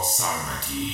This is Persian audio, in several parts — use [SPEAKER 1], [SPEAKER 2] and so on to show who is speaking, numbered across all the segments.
[SPEAKER 1] سرمدی.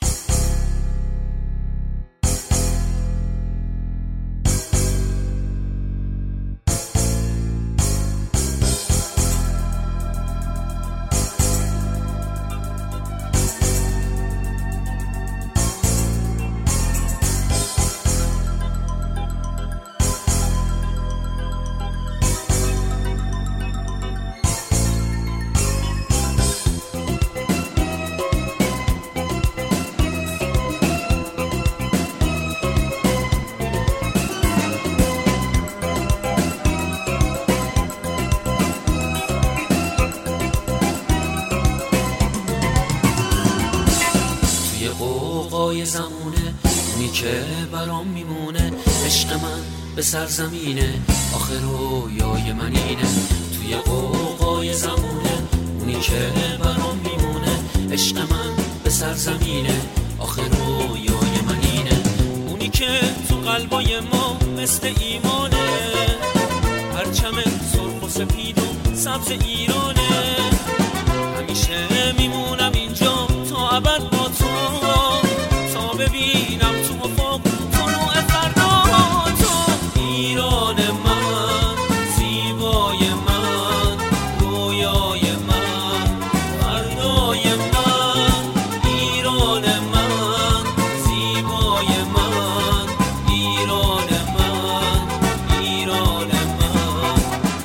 [SPEAKER 2] قوقای زمونه اونی که برام میمونه، عشق من به سرزمینه، آخر رویای من اینه. توی قوقای زمونه اونی که برام میمونه، عشق من به سرزمینه، آخر رویای من اینه. اونی که تو قلبای ما مثل ایمانه، پرچم سرخ و سپید و سبز ایرانه. همیشه میمونم اینجا تا ابد با تو، تا ببینم تو افق طلوع فردا تو. ایران من، زیبای من، رویای من، فردای من. ایران من، زیبای من، ایران من، ایران من.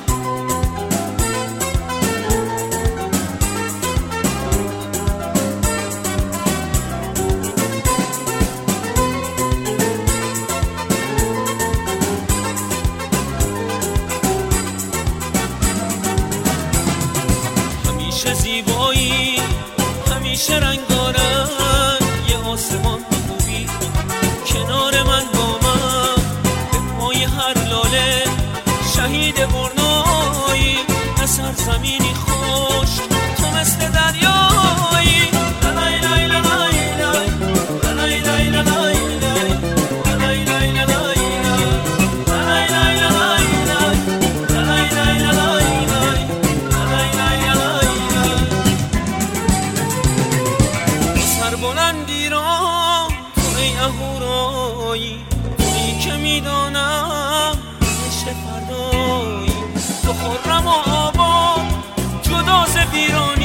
[SPEAKER 2] همیشه زیبایی، همیشه رنگارنگ، یه آسمان خوبی کنار من با من. به پای هر لاله شهید برنایی، نه سرزمینی خوش تو مثل دریایی. لالای لای لالای لای، لالای لای لالای لای، لالای لای لالای لای، لالای لای لالای لای، لالای لای لالای لای، لالای لای لالای لای. سر بلندی را تو ای اهورایی، تویی که میدانم عشق فردایی. تو خرم و آباد جدا ز ویرانی،